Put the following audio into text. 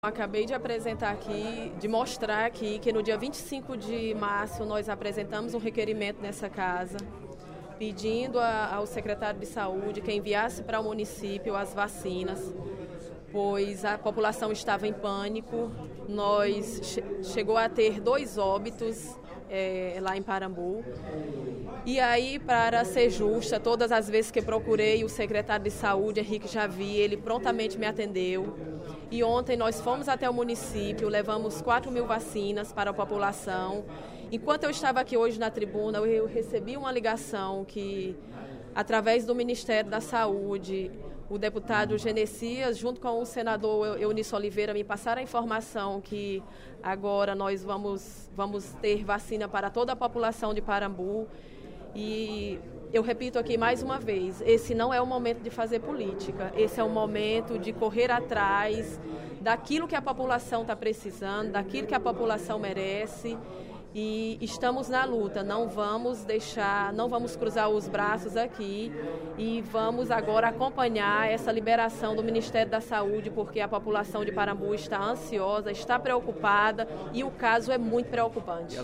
Acabei de apresentar aqui, de mostrar aqui que no dia 25 de março nós apresentamos um requerimento nessa casa, pedindo ao secretário de saúde que enviasse para o município as vacinas, pois a população estava em pânico. Chegou a ter 2 óbitos lá em Parambu. E aí, para ser justa, todas as vezes que procurei o secretário de saúde, Henrique Javi, ele prontamente me atendeu. E ontem nós fomos até o município, levamos 4.000 vacinas para a população. Enquanto eu estava aqui hoje na tribuna, eu recebi uma ligação que, através do Ministério da Saúde, o deputado Genesias, junto com o senador Eunício Oliveira, me passaram a informação que agora nós vamos ter vacina para toda a população de Parambu. E eu repito aqui mais uma vez, esse não é o momento de fazer política, esse é o momento de correr atrás daquilo que a população está precisando, daquilo que a população merece. E estamos na luta, não vamos cruzar os braços aqui e vamos agora acompanhar essa liberação do Ministério da Saúde, porque a população de Parambu está ansiosa, está preocupada e o caso é muito preocupante.